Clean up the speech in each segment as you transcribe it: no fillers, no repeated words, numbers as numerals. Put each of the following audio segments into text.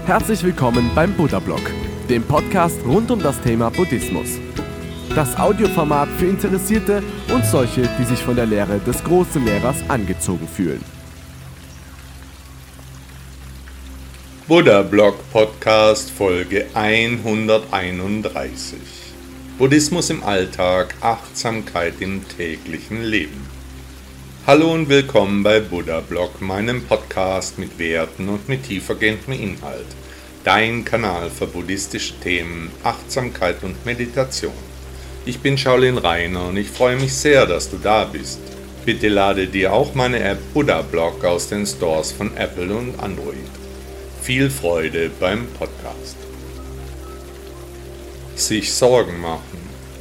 Herzlich willkommen beim Buddha-Blog, dem Podcast rund um das Thema Buddhismus. Das Audioformat für Interessierte und solche, die sich von der Lehre des großen Lehrers angezogen fühlen. Buddha-Blog Podcast Folge 131. Buddhismus im Alltag, Achtsamkeit im täglichen Leben. Hallo und willkommen bei Buddha-Blog, meinem Podcast mit Werten und mit tiefergehendem Inhalt. Dein Kanal für buddhistische Themen, Achtsamkeit und Meditation. Ich bin Shaolin Rainer und ich freue mich sehr, dass du da bist. Bitte lade dir auch meine App Buddha-Blog aus den Stores von Apple und Android. Viel Freude beim Podcast. Sich Sorgen machen.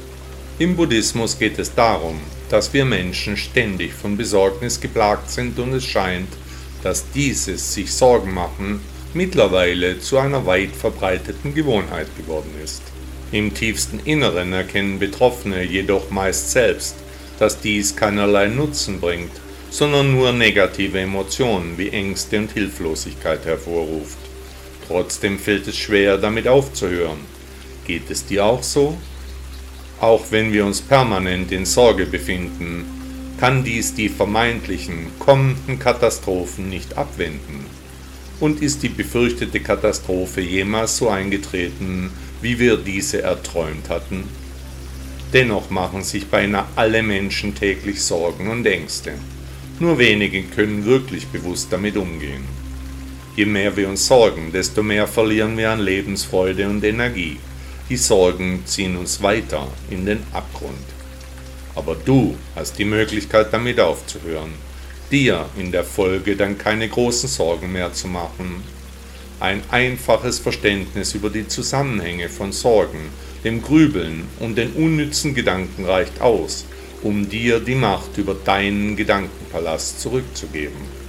Im Buddhismus geht es darum, dass wir Menschen ständig von Besorgnis geplagt sind und es scheint, dass dieses sich Sorgen machen mittlerweile zu einer weit verbreiteten Gewohnheit geworden ist. Im tiefsten Inneren erkennen Betroffene jedoch meist selbst, dass dies keinerlei Nutzen bringt, sondern nur negative Emotionen wie Ängste und Hilflosigkeit hervorruft. Trotzdem fällt es schwer, damit aufzuhören. Geht es dir auch so? Auch wenn wir uns permanent in Sorge befinden, kann dies die vermeintlichen kommenden Katastrophen nicht abwenden. Und ist die befürchtete Katastrophe jemals so eingetreten, wie wir diese erträumt hatten? Dennoch machen sich beinahe alle Menschen täglich Sorgen und Ängste. Nur wenige können wirklich bewusst damit umgehen. Je mehr wir uns sorgen, desto mehr verlieren wir an Lebensfreude und Energie. Die Sorgen ziehen uns weiter in den Abgrund. Aber du hast die Möglichkeit, damit aufzuhören, dir in der Folge dann keine großen Sorgen mehr zu machen. Ein einfaches Verständnis über die Zusammenhänge von Sorgen, dem Grübeln und den unnützen Gedanken reicht aus, um dir die Macht über deinen Gedankenpalast zurückzugeben.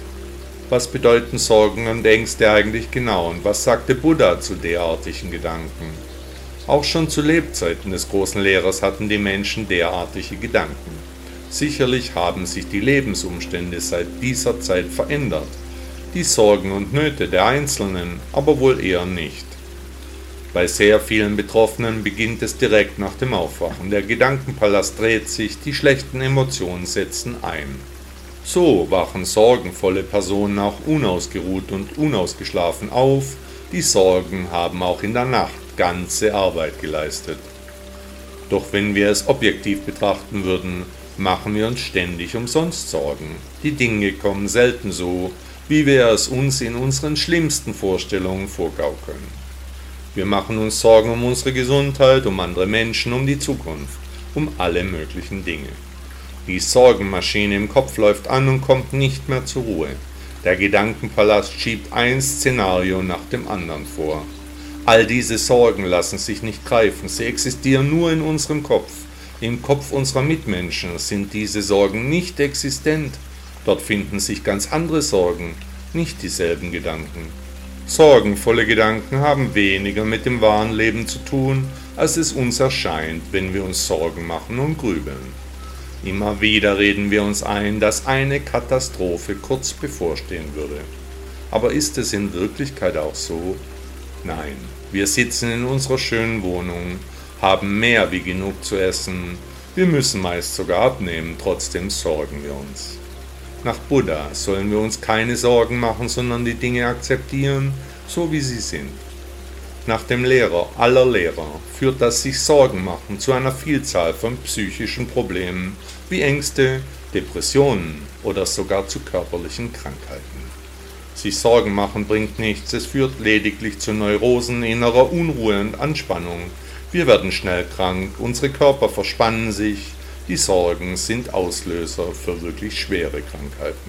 Was bedeuten Sorgen und Ängste eigentlich genau und was sagte Buddha zu derartigen Gedanken? Auch schon zu Lebzeiten des großen Lehrers hatten die Menschen derartige Gedanken. Sicherlich haben sich die Lebensumstände seit dieser Zeit verändert, die Sorgen und Nöte der Einzelnen aber wohl eher nicht. Bei sehr vielen Betroffenen beginnt es direkt nach dem Aufwachen. Der Gedankenpalast dreht sich, die schlechten Emotionen setzen ein. So wachen sorgenvolle Personen auch unausgeruht und unausgeschlafen auf. Die Sorgen haben auch in der Nacht ganze Arbeit geleistet. Doch wenn wir es objektiv betrachten würden, machen wir uns ständig umsonst Sorgen. Die Dinge kommen selten so, wie wir es uns in unseren schlimmsten Vorstellungen vorgaukeln. Wir machen uns Sorgen um unsere Gesundheit, um andere Menschen, um die Zukunft, um alle möglichen Dinge. Die Sorgenmaschine im Kopf läuft an und kommt nicht mehr zur Ruhe. Der Gedankenpalast schiebt ein Szenario nach dem anderen vor. All diese Sorgen lassen sich nicht greifen, sie existieren nur in unserem Kopf. Im Kopf unserer Mitmenschen sind diese Sorgen nicht existent. Dort finden sich ganz andere Sorgen, nicht dieselben Gedanken. Sorgenvolle Gedanken haben weniger mit dem wahren Leben zu tun, als es uns erscheint, wenn wir uns Sorgen machen und grübeln. Immer wieder reden wir uns ein, dass eine Katastrophe kurz bevorstehen würde. Aber ist es in Wirklichkeit auch so? Nein, wir sitzen in unserer schönen Wohnung, haben mehr wie genug zu essen, wir müssen meist sogar abnehmen, trotzdem sorgen wir uns. Nach Buddha sollen wir uns keine Sorgen machen, sondern die Dinge akzeptieren, so wie sie sind. Nach dem Lehrer aller Lehrer führt das sich Sorgen machen zu einer Vielzahl von psychischen Problemen wie Ängste, Depressionen oder sogar zu körperlichen Krankheiten. Sich Sorgen machen bringt nichts, es führt lediglich zu Neurosen, innerer Unruhe und Anspannung. Wir werden schnell krank, unsere Körper verspannen sich, die Sorgen sind Auslöser für wirklich schwere Krankheiten.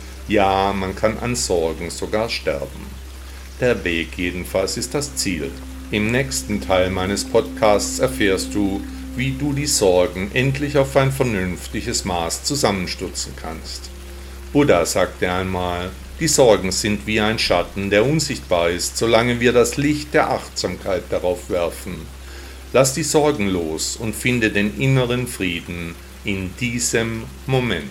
Ja, man kann an Sorgen sogar sterben. Der Weg jedenfalls ist das Ziel. Im nächsten Teil meines Podcasts erfährst du, wie du die Sorgen endlich auf ein vernünftiges Maß zusammenstürzen kannst. Buddha sagte einmal, die Sorgen sind wie ein Schatten, der unsichtbar ist, solange wir das Licht der Achtsamkeit darauf werfen. Lass die Sorgen los und finde den inneren Frieden in diesem Moment.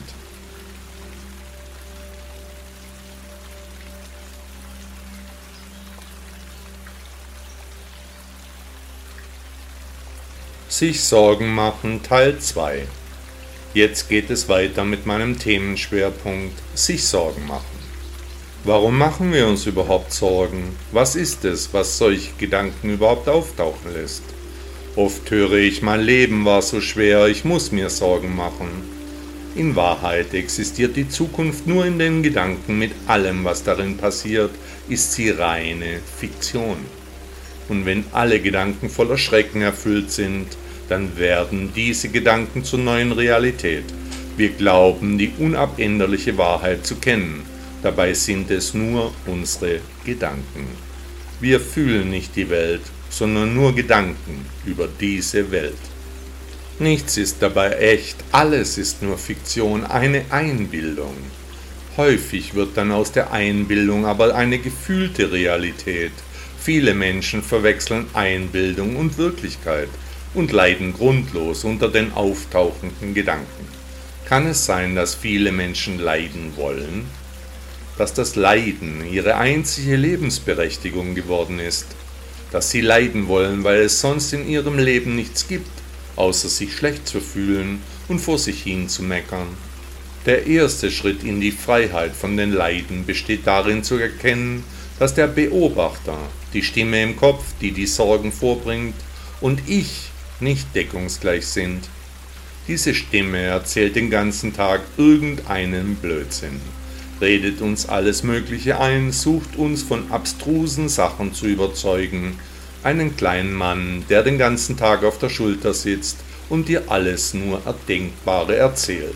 Sich Sorgen machen Teil 2. Jetzt geht es weiter mit meinem Themenschwerpunkt sich Sorgen machen. Warum machen wir uns überhaupt Sorgen? Was ist es, was solche Gedanken überhaupt auftauchen lässt? Oft höre ich, mein Leben war so schwer, ich muss mir Sorgen machen. In Wahrheit existiert die Zukunft nur in den Gedanken. Mit allem, was darin passiert, ist sie reine Fiktion. Und wenn alle Gedanken voller Schrecken erfüllt sind, dann werden diese Gedanken zur neuen Realität. Wir glauben, die unabänderliche Wahrheit zu kennen. Dabei sind es nur unsere Gedanken. Wir fühlen nicht die Welt, sondern nur Gedanken über diese Welt. Nichts ist dabei echt, alles ist nur Fiktion, eine Einbildung. Häufig wird dann aus der Einbildung aber eine gefühlte Realität. Viele Menschen verwechseln Einbildung und Wirklichkeit und leiden grundlos unter den auftauchenden Gedanken. Kann es sein, dass viele Menschen leiden wollen? Dass das Leiden ihre einzige Lebensberechtigung geworden ist? Dass sie leiden wollen, weil es sonst in ihrem Leben nichts gibt, außer sich schlecht zu fühlen und vor sich hin zu meckern? Der erste Schritt in die Freiheit von den Leiden besteht darin zu erkennen, dass der Beobachter, die Stimme im Kopf, die die Sorgen vorbringt, und ich nicht deckungsgleich sind. Diese Stimme erzählt den ganzen Tag irgendeinen Blödsinn, redet uns alles Mögliche ein, sucht uns von abstrusen Sachen zu überzeugen, einen kleinen Mann, der den ganzen Tag auf der Schulter sitzt und dir alles nur Erdenkbare erzählt.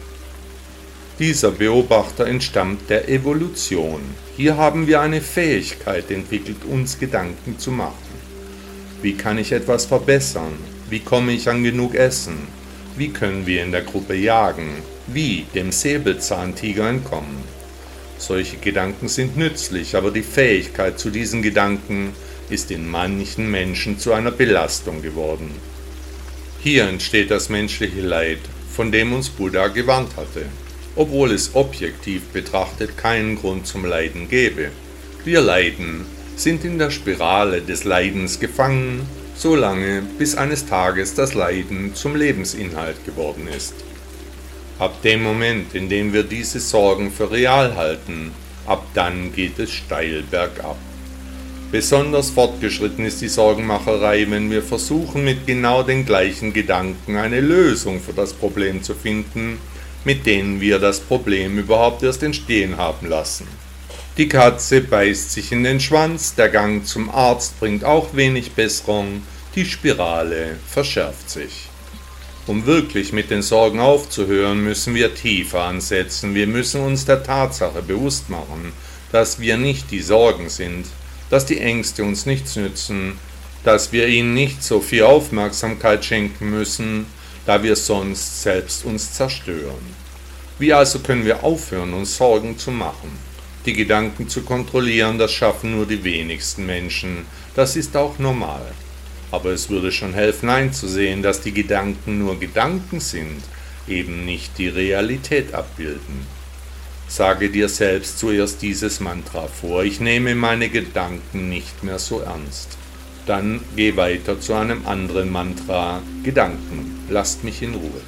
Dieser Beobachter entstammt der Evolution. Hier haben wir eine Fähigkeit entwickelt, uns Gedanken zu machen. Wie kann ich etwas verbessern? Wie komme ich an genug Essen? Wie können wir in der Gruppe jagen? Wie dem Säbelzahntiger entkommen? Solche Gedanken sind nützlich, aber die Fähigkeit zu diesen Gedanken ist in manchen Menschen zu einer Belastung geworden. Hier entsteht das menschliche Leid, von dem uns Buddha gewarnt hatte, obwohl es objektiv betrachtet keinen Grund zum Leiden gäbe. Wir leiden, sind in der Spirale des Leidens gefangen, solange bis eines Tages das Leiden zum Lebensinhalt geworden ist. Ab dem Moment, in dem wir diese Sorgen für real halten, ab dann geht es steil bergab. Besonders fortgeschritten ist die Sorgenmacherei, wenn wir versuchen, mit genau den gleichen Gedanken eine Lösung für das Problem zu finden, mit denen wir das Problem überhaupt erst entstehen haben lassen. Die Katze beißt sich in den Schwanz, der Gang zum Arzt bringt auch wenig Besserung, die Spirale verschärft sich. Um wirklich mit den Sorgen aufzuhören, müssen wir tiefer ansetzen. Wir müssen uns der Tatsache bewusst machen, dass wir nicht die Sorgen sind, dass die Ängste uns nichts nützen, dass wir ihnen nicht so viel Aufmerksamkeit schenken müssen, da wir sonst selbst uns zerstören. Wie also können wir aufhören, uns Sorgen zu machen? Die Gedanken zu kontrollieren, das schaffen nur die wenigsten Menschen. Das ist auch normal. Aber es würde schon helfen einzusehen, dass die Gedanken nur Gedanken sind, eben nicht die Realität abbilden. Sage dir selbst zuerst dieses Mantra vor: Ich nehme meine Gedanken nicht mehr so ernst. Dann geh weiter zu einem anderen Mantra: Gedanken, lasst mich in Ruhe.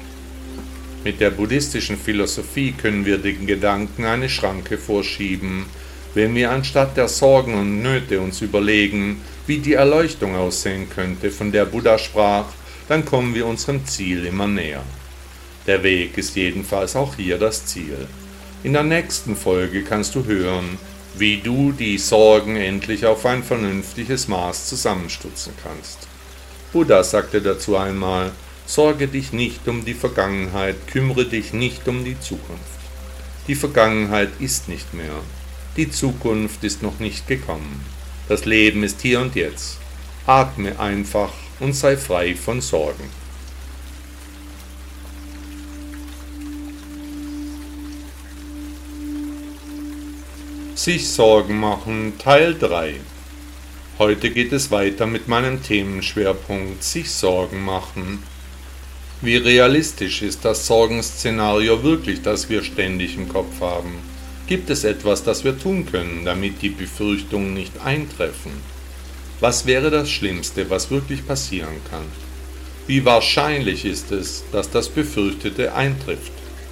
Mit der buddhistischen Philosophie können wir den Gedanken eine Schranke vorschieben, wenn wir anstatt der Sorgen und Nöte uns überlegen, wie die Erleuchtung aussehen könnte, von der Buddha sprach, dann kommen wir unserem Ziel immer näher. Der Weg ist jedenfalls auch hier das Ziel. In der nächsten Folge kannst du hören, wie du die Sorgen endlich auf ein vernünftiges Maß zusammenstutzen kannst. Buddha sagte dazu einmal: Sorge dich nicht um die Vergangenheit, kümmere dich nicht um die Zukunft. Die Vergangenheit ist nicht mehr. Die Zukunft ist noch nicht gekommen. Das Leben ist hier und jetzt. Atme einfach und sei frei von Sorgen. Sich Sorgen machen Teil 3. Heute geht es weiter mit meinem Themenschwerpunkt sich Sorgen machen. Wie realistisch ist das Sorgenszenario wirklich, das wir ständig im Kopf haben? Gibt es etwas, das wir tun können, damit die Befürchtungen nicht eintreffen? Was wäre das Schlimmste, was wirklich passieren kann? Wie wahrscheinlich ist es, dass das Befürchtete eintrifft?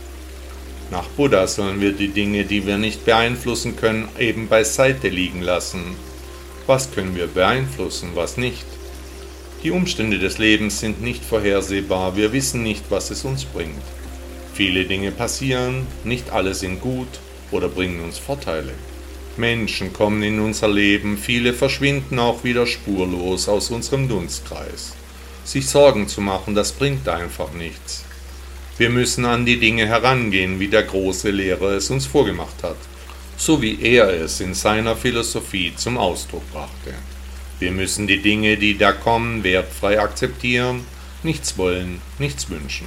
Nach Buddha sollen wir die Dinge, die wir nicht beeinflussen können, eben beiseite liegen lassen. Was können wir beeinflussen, was nicht? Die Umstände des Lebens sind nicht vorhersehbar, wir wissen nicht, was es uns bringt. Viele Dinge passieren, nicht alle sind gut oder bringen uns Vorteile. Menschen kommen in unser Leben, viele verschwinden auch wieder spurlos aus unserem Dunstkreis. Sich Sorgen zu machen, das bringt einfach nichts. Wir müssen an die Dinge herangehen, wie der große Lehrer es uns vorgemacht hat, so wie er es in seiner Philosophie zum Ausdruck brachte. Wir müssen die Dinge, die da kommen, wertfrei akzeptieren, nichts wollen, nichts wünschen.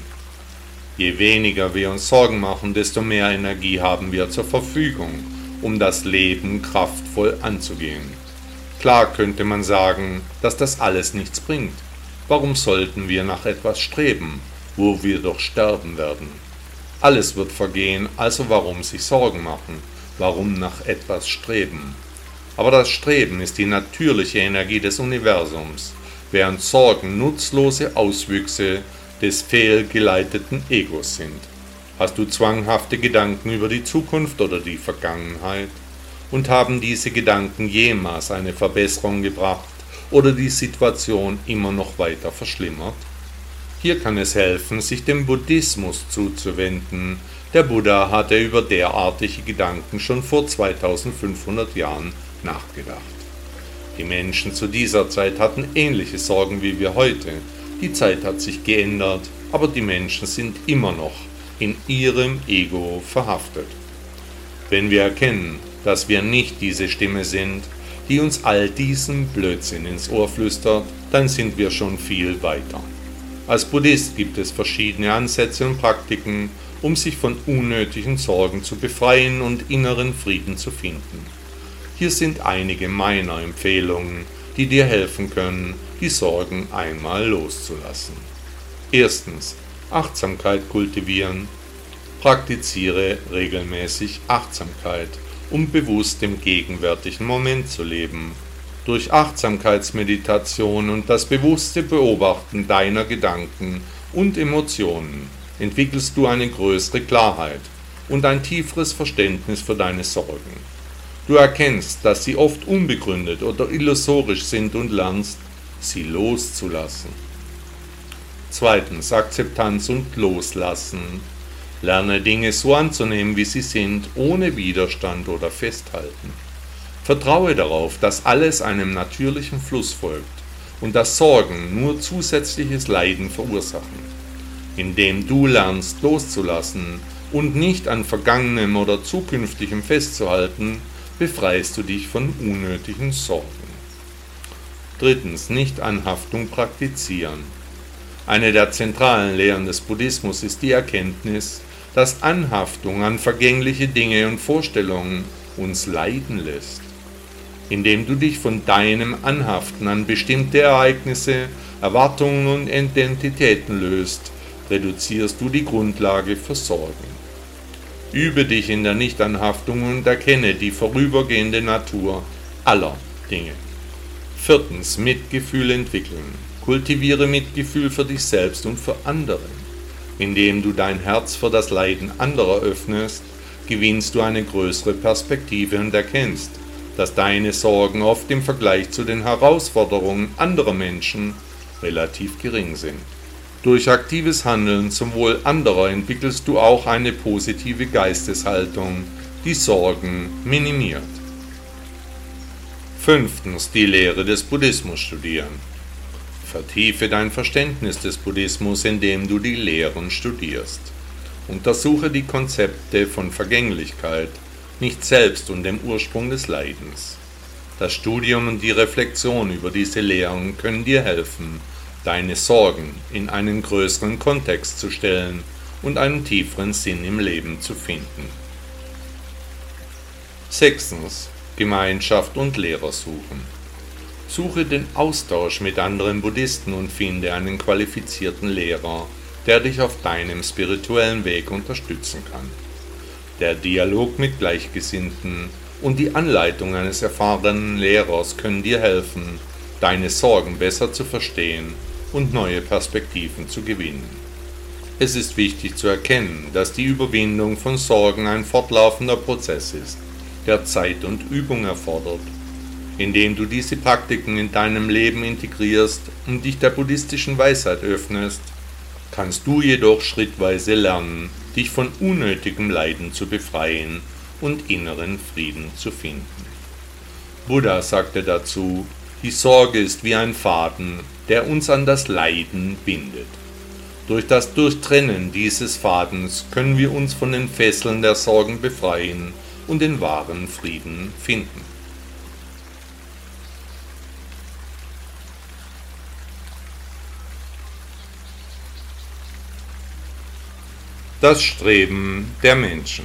Je weniger wir uns Sorgen machen, desto mehr Energie haben wir zur Verfügung, um das Leben kraftvoll anzugehen. Klar könnte man sagen, dass das alles nichts bringt. Warum sollten wir nach etwas streben, wo wir doch sterben werden? Alles wird vergehen, also warum sich Sorgen machen? Warum nach etwas streben? Aber das Streben ist die natürliche Energie des Universums, während Sorgen nutzlose Auswüchse des fehlgeleiteten Egos sind. Hast du zwanghafte Gedanken über die Zukunft oder die Vergangenheit? Und haben diese Gedanken jemals eine Verbesserung gebracht oder die Situation immer noch weiter verschlimmert? Hier kann es helfen, sich dem Buddhismus zuzuwenden. Der Buddha hatte über derartige Gedanken schon vor 2500 Jahren nachgedacht. Die Menschen zu dieser Zeit hatten ähnliche Sorgen wie wir heute. Die Zeit hat sich geändert, aber die Menschen sind immer noch in ihrem Ego verhaftet. Wenn wir erkennen, dass wir nicht diese Stimme sind, die uns all diesen Blödsinn ins Ohr flüstert, dann sind wir schon viel weiter. Als Buddhist gibt es verschiedene Ansätze und Praktiken, um sich von unnötigen Sorgen zu befreien und inneren Frieden zu finden. Hier sind einige meiner Empfehlungen, die dir helfen können, die Sorgen einmal loszulassen. Erstens, Achtsamkeit kultivieren. Praktiziere regelmäßig Achtsamkeit, um bewusst im gegenwärtigen Moment zu leben. Durch Achtsamkeitsmeditation und das bewusste Beobachten deiner Gedanken und Emotionen entwickelst du eine größere Klarheit und ein tieferes Verständnis für deine Sorgen. Du erkennst, dass sie oft unbegründet oder illusorisch sind und lernst, sie loszulassen. Zweitens, Akzeptanz und Loslassen. Lerne Dinge so anzunehmen, wie sie sind, ohne Widerstand oder Festhalten. Vertraue darauf, dass alles einem natürlichen Fluss folgt und dass Sorgen nur zusätzliches Leiden verursachen. Indem du lernst loszulassen und nicht an Vergangenem oder Zukünftigem festzuhalten, befreist du dich von unnötigen Sorgen. Drittens, Nicht-Anhaftung praktizieren. Eine der zentralen Lehren des Buddhismus ist die Erkenntnis, dass Anhaftung an vergängliche Dinge und Vorstellungen uns leiden lässt. Indem du dich von deinem Anhaften an bestimmte Ereignisse, Erwartungen und Identitäten löst, reduzierst du die Grundlage für Sorgen. Übe dich in der Nichtanhaftung und erkenne die vorübergehende Natur aller Dinge. Viertens, Mitgefühl entwickeln. Kultiviere Mitgefühl für dich selbst und für andere. Indem du dein Herz für das Leiden anderer öffnest, gewinnst du eine größere Perspektive und erkennst, dass deine Sorgen oft im Vergleich zu den Herausforderungen anderer Menschen relativ gering sind. Durch aktives Handeln zum Wohl anderer entwickelst du auch eine positive Geisteshaltung, die Sorgen minimiert. Fünftens, die Lehre des Buddhismus studieren. Vertiefe dein Verständnis des Buddhismus, indem du die Lehren studierst. Untersuche die Konzepte von Vergänglichkeit, nicht selbst und dem Ursprung des Leidens. Das Studium und die Reflexion über diese Lehren können dir helfen, deine Sorgen in einen größeren Kontext zu stellen und einen tieferen Sinn im Leben zu finden. Sechstens, Gemeinschaft und Lehrer suchen. Suche den Austausch mit anderen Buddhisten und finde einen qualifizierten Lehrer, der dich auf deinem spirituellen Weg unterstützen kann. Der Dialog mit Gleichgesinnten und die Anleitung eines erfahrenen Lehrers können dir helfen, deine Sorgen besser zu verstehen und neue Perspektiven zu gewinnen. Es ist wichtig zu erkennen, dass die Überwindung von Sorgen ein fortlaufender Prozess ist, der Zeit und Übung erfordert. Indem du diese Praktiken in deinem Leben integrierst und dich der buddhistischen Weisheit öffnest, kannst du jedoch schrittweise lernen, dich von unnötigem Leiden zu befreien und inneren Frieden zu finden. Buddha sagte dazu, die Sorge ist wie ein Faden, der uns an das Leiden bindet. Durch das Durchtrennen dieses Fadens können wir uns von den Fesseln der Sorgen befreien und den wahren Frieden finden. Das Streben der Menschen.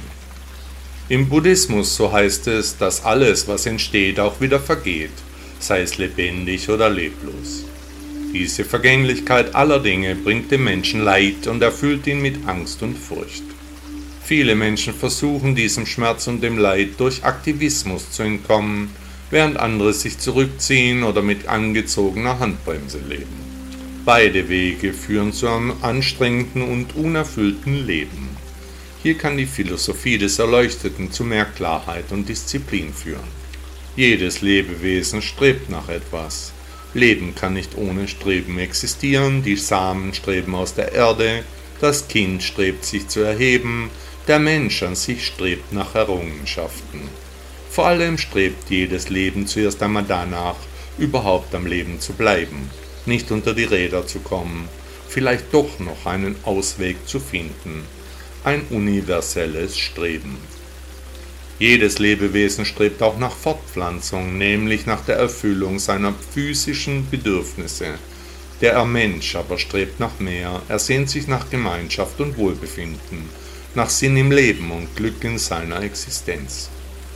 Im Buddhismus, so heißt es, dass alles, was entsteht, auch wieder vergeht, sei es lebendig oder leblos. Diese Vergänglichkeit aller Dinge bringt dem Menschen Leid und erfüllt ihn mit Angst und Furcht. Viele Menschen versuchen diesem Schmerz und dem Leid durch Aktivismus zu entkommen, während andere sich zurückziehen oder mit angezogener Handbremse leben. Beide Wege führen zu einem anstrengenden und unerfüllten Leben. Hier kann die Philosophie des Erleuchteten zu mehr Klarheit und Disziplin führen. Jedes Lebewesen strebt nach etwas. Leben kann nicht ohne Streben existieren, die Samen streben aus der Erde, das Kind strebt sich zu erheben, der Mensch an sich strebt nach Errungenschaften. Vor allem strebt jedes Leben zuerst einmal danach, überhaupt am Leben zu bleiben, nicht unter die Räder zu kommen, vielleicht doch noch einen Ausweg zu finden, ein universelles Streben. Jedes Lebewesen strebt auch nach Fortpflanzung, nämlich nach der Erfüllung seiner physischen Bedürfnisse. Der Mensch aber strebt nach mehr, er sehnt sich nach Gemeinschaft und Wohlbefinden, nach Sinn im Leben und Glück in seiner Existenz.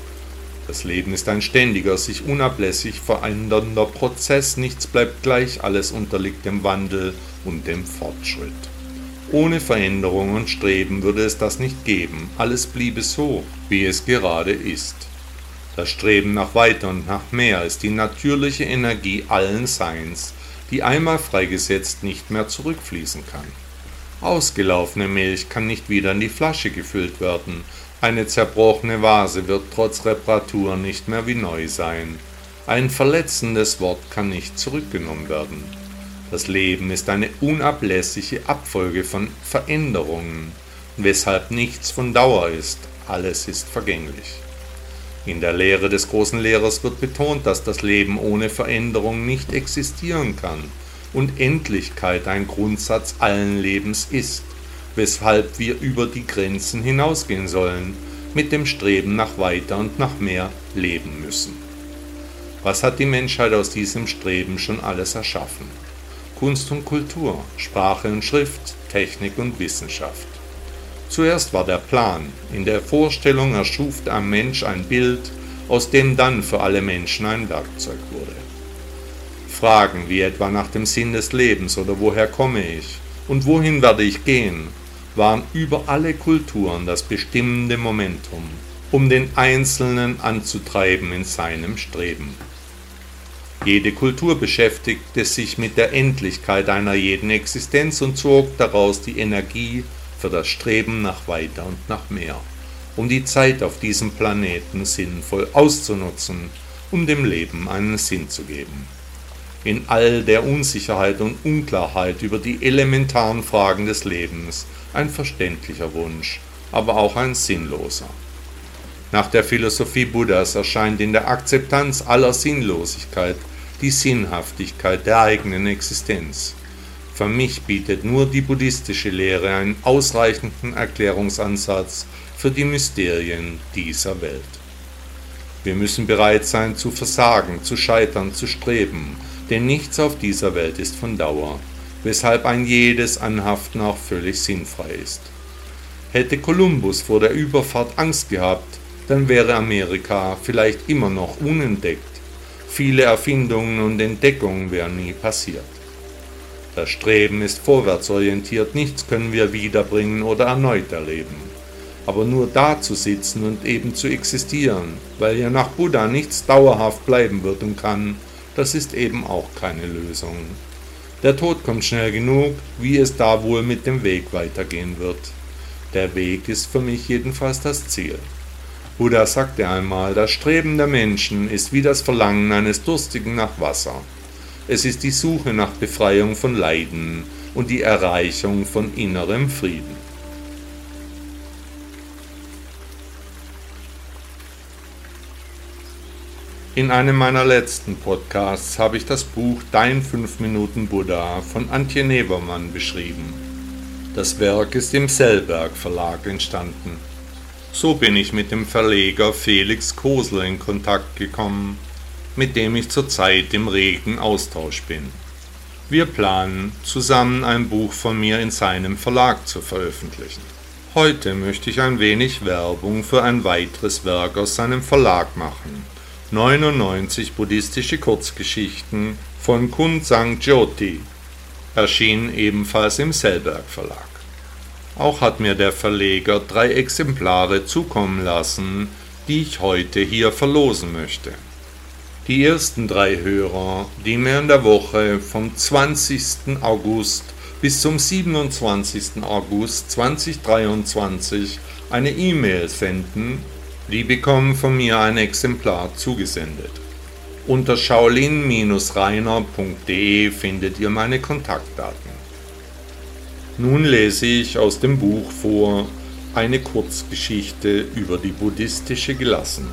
Das Leben ist ein ständiger, sich unablässig verändernder Prozess, nichts bleibt gleich, alles unterliegt dem Wandel und dem Fortschritt. Ohne Veränderung und Streben würde es das nicht geben, alles bliebe so, wie es gerade ist. Das Streben nach weiter und nach mehr ist die natürliche Energie allen Seins, die einmal freigesetzt nicht mehr zurückfließen kann. Ausgelaufene Milch kann nicht wieder in die Flasche gefüllt werden, eine zerbrochene Vase wird trotz Reparatur nicht mehr wie neu sein, ein verletzendes Wort kann nicht zurückgenommen werden. Das Leben ist eine unablässige Abfolge von Veränderungen, weshalb nichts von Dauer ist, alles ist vergänglich. In der Lehre des großen Lehrers wird betont, dass das Leben ohne Veränderung nicht existieren kann und Endlichkeit ein Grundsatz allen Lebens ist, weshalb wir über die Grenzen hinausgehen sollen, mit dem Streben nach weiter und nach mehr leben müssen. Was hat die Menschheit aus diesem Streben schon alles erschaffen? Kunst und Kultur, Sprache und Schrift, Technik und Wissenschaft. Zuerst war der Plan, in der Vorstellung erschuf der Mensch ein Bild, aus dem dann für alle Menschen ein Werkzeug wurde. Fragen wie etwa nach dem Sinn des Lebens oder woher komme ich und wohin werde ich gehen, waren über alle Kulturen das bestimmende Momentum, um den Einzelnen anzutreiben in seinem Streben. Jede Kultur beschäftigte sich mit der Endlichkeit einer jeden Existenz und zog daraus die Energie für das Streben nach weiter und nach mehr, um die Zeit auf diesem Planeten sinnvoll auszunutzen, um dem Leben einen Sinn zu geben. In all der Unsicherheit und Unklarheit über die elementaren Fragen des Lebens ein verständlicher Wunsch, aber auch ein sinnloser. Nach der Philosophie Buddhas erscheint in der Akzeptanz aller Sinnlosigkeit die Sinnhaftigkeit der eigenen Existenz. Für mich bietet nur die buddhistische Lehre einen ausreichenden Erklärungsansatz für die Mysterien dieser Welt. Wir müssen bereit sein zu versagen, zu scheitern, zu streben, denn nichts auf dieser Welt ist von Dauer, weshalb ein jedes Anhaften auch völlig sinnfrei ist. Hätte Kolumbus vor der Überfahrt Angst gehabt, dann wäre Amerika vielleicht immer noch unentdeckt. Viele Erfindungen und Entdeckungen wären nie passiert. Das Streben ist vorwärtsorientiert, nichts können wir wiederbringen oder erneut erleben. Aber nur da zu sitzen und eben zu existieren, weil ja nach Buddha nichts dauerhaft bleiben wird und kann, das ist eben auch keine Lösung. Der Tod kommt schnell genug, wie es da wohl mit dem Weg weitergehen wird. Der Weg ist für mich jedenfalls das Ziel. Buddha sagte einmal, das Streben der Menschen ist wie das Verlangen eines Durstigen nach Wasser. Es ist die Suche nach Befreiung von Leiden und die Erreichung von innerem Frieden. In einem meiner letzten Podcasts habe ich das Buch Dein 5-Minuten-Buddha von Antje Nevermann beschrieben. Das Werk ist im Sellberg Verlag entstanden. So bin ich mit dem Verleger Felix Kosler in Kontakt gekommen, mit dem ich zurzeit im regen Austausch bin. Wir planen, zusammen ein Buch von mir in seinem Verlag zu veröffentlichen. Heute möchte ich ein wenig Werbung für ein weiteres Werk aus seinem Verlag machen. 99 buddhistische Kurzgeschichten von Kun Sang Jyoti, erschienen ebenfalls im Sellberg Verlag. Auch hat mir der Verleger 3 Exemplare zukommen lassen, die ich heute hier verlosen möchte. Die ersten 3 Hörer, die mir in der Woche vom 20. August bis zum 27. August 2023 eine E-Mail senden, die bekommen von mir ein Exemplar zugesendet. Unter shaolin-reiner.de findet ihr meine Kontaktdaten. Nun lese ich aus dem Buch vor eine Kurzgeschichte über die buddhistische Gelassenheit.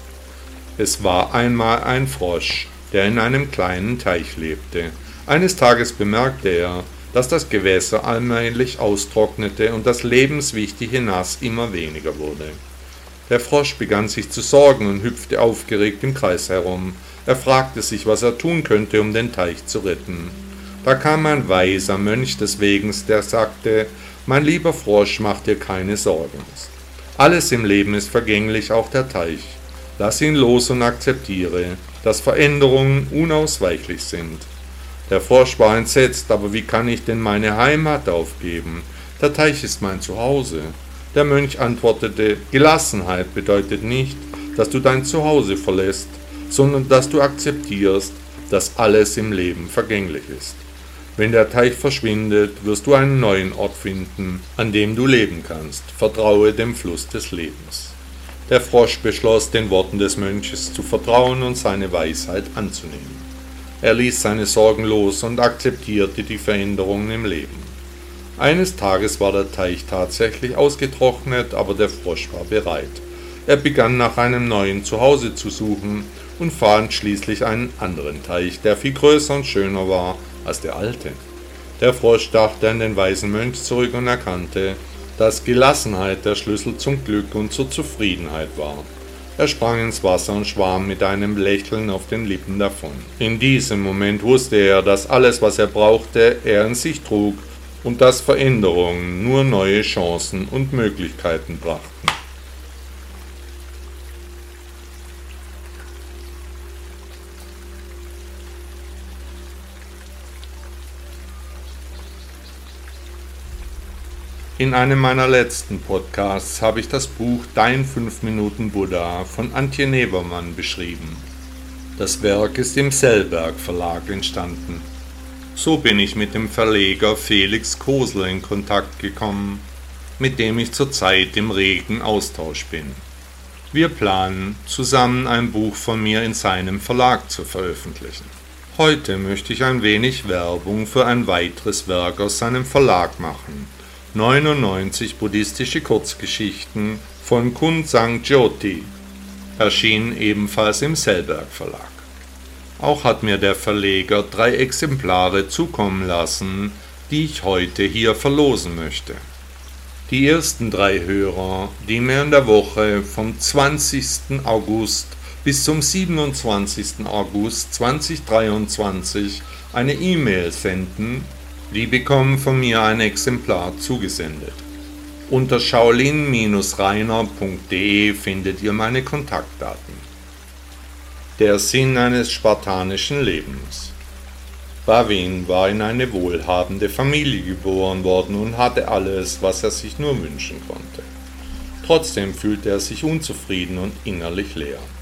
Es war einmal ein Frosch, der in einem kleinen Teich lebte. Eines Tages bemerkte er, dass das Gewässer allmählich austrocknete und das lebenswichtige Nass immer weniger wurde. Der Frosch begann sich zu sorgen und hüpfte aufgeregt im Kreis herum. Er fragte sich, was er tun könnte, um den Teich zu retten. Da kam ein weiser Mönch des Wegens, der sagte: Mein lieber Frosch, mach dir keine Sorgen. Alles im Leben ist vergänglich, auch der Teich. Lass ihn los und akzeptiere, dass Veränderungen unausweichlich sind. Der Frosch war entsetzt, aber wie kann ich denn meine Heimat aufgeben? Der Teich ist mein Zuhause. Der Mönch antwortete: Gelassenheit bedeutet nicht, dass du dein Zuhause verlässt, sondern dass du akzeptierst, dass alles im Leben vergänglich ist. Wenn der Teich verschwindet, wirst du einen neuen Ort finden, an dem du leben kannst. Vertraue dem Fluss des Lebens. Der Frosch beschloss, den Worten des Mönches zu vertrauen und seine Weisheit anzunehmen. Er ließ seine Sorgen los und akzeptierte die Veränderungen im Leben. Eines Tages war der Teich tatsächlich ausgetrocknet, aber der Frosch war bereit. Er begann nach einem neuen Zuhause zu suchen und fand schließlich einen anderen Teich, der viel größer und schöner war als der alte. Der Frosch dachte an den weisen Mönch zurück und erkannte, dass Gelassenheit der Schlüssel zum Glück und zur Zufriedenheit war. Er sprang ins Wasser und schwamm mit einem Lächeln auf den Lippen davon. In diesem Moment wusste er, dass alles, was er brauchte, er in sich trug und dass Veränderungen nur neue Chancen und Möglichkeiten brachten. In einem meiner letzten Podcasts habe ich das Buch Dein 5-Minuten-Buddha von Antje Nevermann beschrieben. Das Werk ist im Sellberg Verlag entstanden. So bin ich mit dem Verleger Felix Kosler in Kontakt gekommen, mit dem ich zurzeit im regen Austausch bin. Wir planen, zusammen ein Buch von mir in seinem Verlag zu veröffentlichen. Heute möchte ich ein wenig Werbung für ein weiteres Werk aus seinem Verlag machen. 99 buddhistische Kurzgeschichten von Kun Sang Jyoti, erschienen ebenfalls im Sellberg Verlag. Auch hat mir der Verleger 3 Exemplare zukommen lassen, die ich heute hier verlosen möchte. Die ersten 3 Hörer, die mir in der Woche vom 20. August bis zum 27. August 2023 eine E-Mail senden, die bekommen von mir ein Exemplar zugesendet. Unter shaolin-reiner.de findet ihr meine Kontaktdaten. Der Sinn eines spartanischen Lebens. Bhavin war in eine wohlhabende Familie geboren worden und hatte alles, was er sich nur wünschen konnte. Trotzdem fühlte er sich unzufrieden und innerlich leer.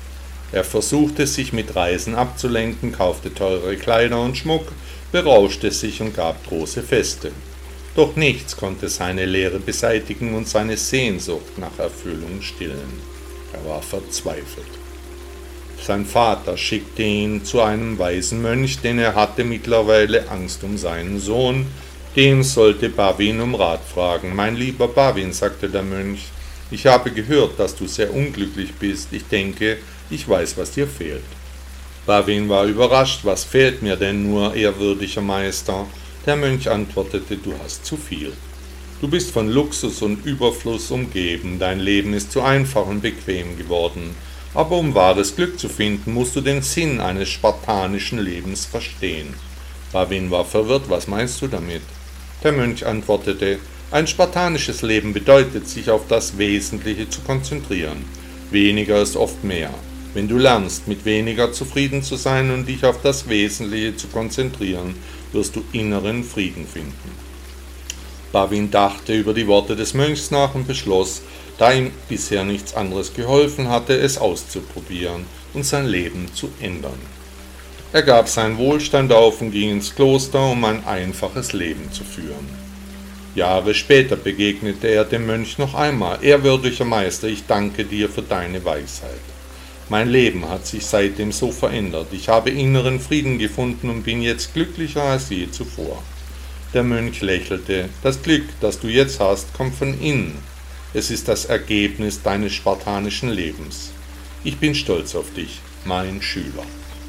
Er versuchte sich mit Reisen abzulenken, kaufte teure Kleider und Schmuck, berauschte sich und gab große Feste. Doch nichts konnte seine Leere beseitigen und seine Sehnsucht nach Erfüllung stillen. Er war verzweifelt. Sein Vater schickte ihn zu einem weisen Mönch, denn er hatte mittlerweile Angst um seinen Sohn. Den sollte Bavin um Rat fragen. »Mein lieber Bavin«, sagte der Mönch, »ich habe gehört, dass du sehr unglücklich bist. Ich denke, ich weiß, was dir fehlt.« Bavin war überrascht. »Was fehlt mir denn nur, ehrwürdiger Meister?« Der Mönch antwortete, »Du hast zu viel. Du bist von Luxus und Überfluss umgeben, dein Leben ist zu einfach und bequem geworden. Aber um wahres Glück zu finden, musst du den Sinn eines spartanischen Lebens verstehen.« Bavin war verwirrt. »Was meinst du damit?« Der Mönch antwortete, »Ein spartanisches Leben bedeutet, sich auf das Wesentliche zu konzentrieren. Weniger ist oft mehr. Wenn du lernst, mit weniger zufrieden zu sein und dich auf das Wesentliche zu konzentrieren, wirst du inneren Frieden finden.« Bavin dachte über die Worte des Mönchs nach und beschloss, da ihm bisher nichts anderes geholfen hatte, es auszuprobieren und sein Leben zu ändern. Er gab seinen Wohlstand auf und ging ins Kloster, um ein einfaches Leben zu führen. Jahre später begegnete er dem Mönch noch einmal. »Ehrwürdiger Meister, ich danke dir für deine Weisheit. Mein Leben hat sich seitdem so verändert. Ich habe inneren Frieden gefunden und bin jetzt glücklicher als je zuvor.« Der Mönch lächelte. »Das Glück, das du jetzt hast, kommt von innen. Es ist das Ergebnis deines spartanischen Lebens. Ich bin stolz auf dich, mein Schüler.«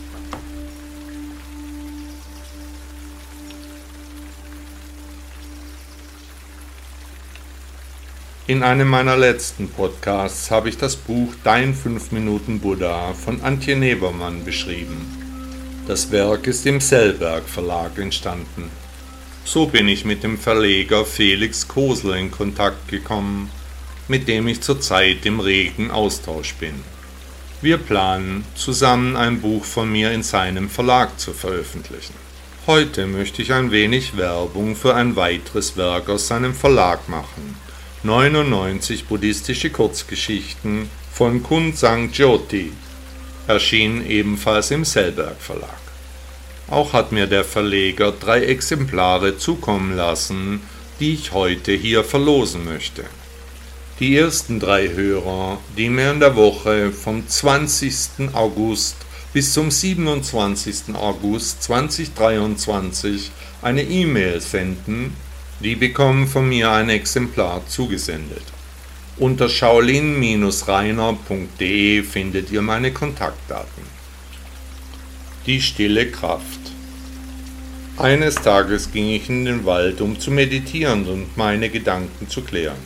In einem meiner letzten Podcasts habe ich das Buch Dein 5-Minuten-Buddha von Antje Nevermann beschrieben. Das Werk ist im Sellberg Verlag entstanden. So bin ich mit dem Verleger Felix Kosler in Kontakt gekommen, mit dem ich zurzeit im regen Austausch bin. Wir planen, zusammen ein Buch von mir in seinem Verlag zu veröffentlichen. Heute möchte ich ein wenig Werbung für ein weiteres Werk aus seinem Verlag machen. 99 buddhistische Kurzgeschichten von Kun Sang Jyoti, erschienen ebenfalls im Sellberg Verlag. Auch hat mir der Verleger 3 Exemplare zukommen lassen, die ich heute hier verlosen möchte. Die ersten 3 Hörer, die mir in der Woche vom 20. August bis zum 27. August 2023 eine E-Mail senden, die bekommen von mir ein Exemplar zugesendet. Unter shaolin-reiner.de findet ihr meine Kontaktdaten. Die stille Kraft. Eines Tages ging ich in den Wald, um zu meditieren und meine Gedanken zu klären.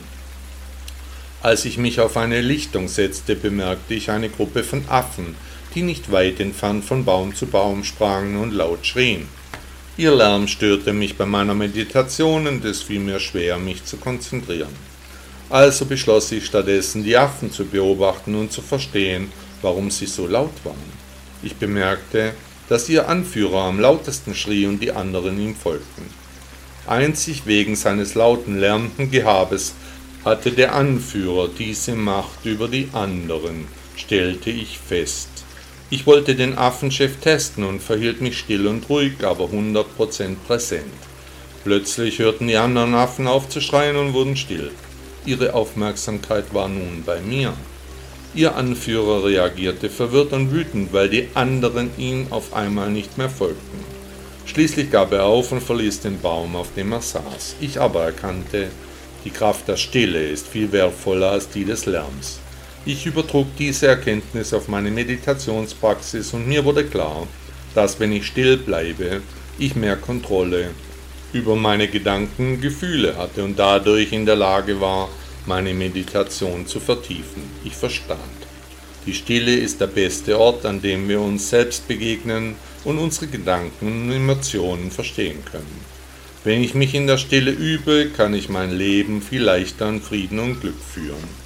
Als ich mich auf eine Lichtung setzte, bemerkte ich eine Gruppe von Affen, die nicht weit entfernt von Baum zu Baum sprangen und laut schrien. Ihr Lärm störte mich bei meiner Meditation und es fiel mir schwer, mich zu konzentrieren. Also beschloss ich stattdessen, die Affen zu beobachten und zu verstehen, warum sie so laut waren. Ich bemerkte, dass ihr Anführer am lautesten schrie und die anderen ihm folgten. Einzig wegen seines lauten, lärmenden Gehabes hatte der Anführer diese Macht über die anderen, stellte ich fest. Ich wollte den Affenchef testen und verhielt mich still und ruhig, aber 100% präsent. Plötzlich hörten die anderen Affen auf zu schreien und wurden still. Ihre Aufmerksamkeit war nun bei mir. Ihr Anführer reagierte verwirrt und wütend, weil die anderen ihm auf einmal nicht mehr folgten. Schließlich gab er auf und verließ den Baum, auf dem er saß. Ich aber erkannte, die Kraft der Stille ist viel wertvoller als die des Lärms. Ich übertrug diese Erkenntnis auf meine Meditationspraxis und mir wurde klar, dass wenn ich still bleibe, ich mehr Kontrolle über meine Gedanken und Gefühle hatte und dadurch in der Lage war, meine Meditation zu vertiefen. Ich verstand. Die Stille ist der beste Ort, an dem wir uns selbst begegnen und unsere Gedanken und Emotionen verstehen können. Wenn ich mich in der Stille übe, kann ich mein Leben viel leichter in Frieden und Glück führen.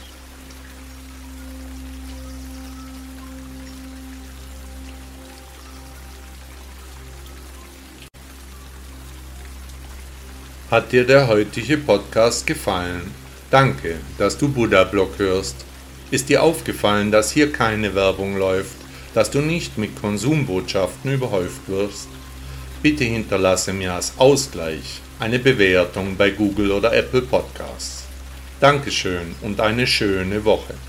Hat dir der heutige Podcast gefallen? Danke, dass du Buddha Blog hörst. Ist dir aufgefallen, dass hier keine Werbung läuft? dass du nicht mit Konsumbotschaften überhäuft wirst, bitte hinterlasse mir als Ausgleich eine Bewertung bei Google oder Apple Podcasts. Dankeschön und eine schöne Woche.